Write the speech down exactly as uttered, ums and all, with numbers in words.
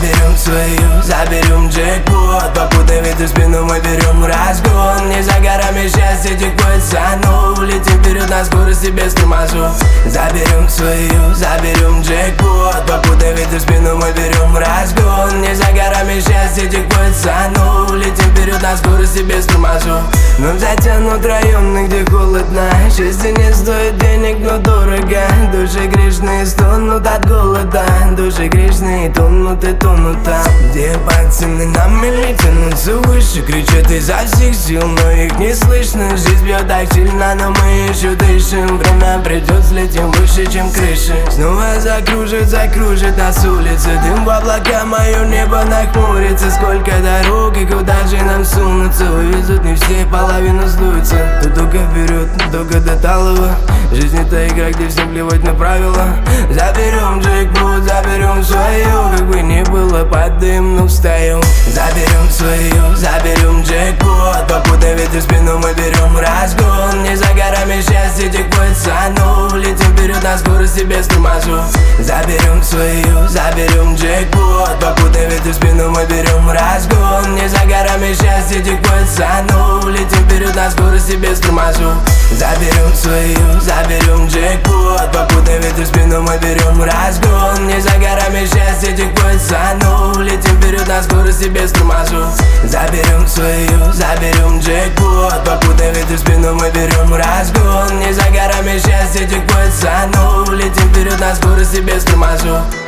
Заберем свою, заберем джекпот, попутный ветер в спину мы берем разгон. Не за горами счастье текет сану, летим вперед на скорости без тормозов. Заберем свою, заберем джекпот, попутный ветер в спину мы берем разгон. Не за горами счастье текет сану, летим вперед на скорости без тормозов. Мы затянут районы, где холодно, счастье не стоит денег, но дорого. Души грешные стонут от голода, души грешные тонут и тонут там, где пацаны на мели тянутся выше, кричат изо всех сил, но их не слышно. Жизнь бьет так сильно, но мы еще дышим. Время придет, взлетим выше, чем крыши. Снова закружит, закружит нас улица, дым в облака, мое небо нахмурится. Сколько дорог и куда же нам сунуться? Увезут не все, половину сдуется. То только вперед, только до талого. Жизнь это игра, где всем плевать на правила. Заберем джекпот, заберем свою, как бы ни было под дым, ну встаем. Заберем свою, заберем джекпот, попутный ветер в спину мы берем разгон. Не за горами счастье текет сану, летим вперед на скорости без тормозов. Заберем свою, заберем джекпот, попутный ветер в спину мы берем разгон. Не за горами счастье текет сану, летим вперед на скорости без тормозов. Заберем свою, заберем джекпот, попутный ветер в спину мы берем разгон. Не за горами счастье текет сану, летим вперед на скорости без тормозов. Заберем свою, заберем джекпот, попутный ветер в спину мы берем разгон. Не за горами счастье текет сану, летим вперед на скорости без тормозов.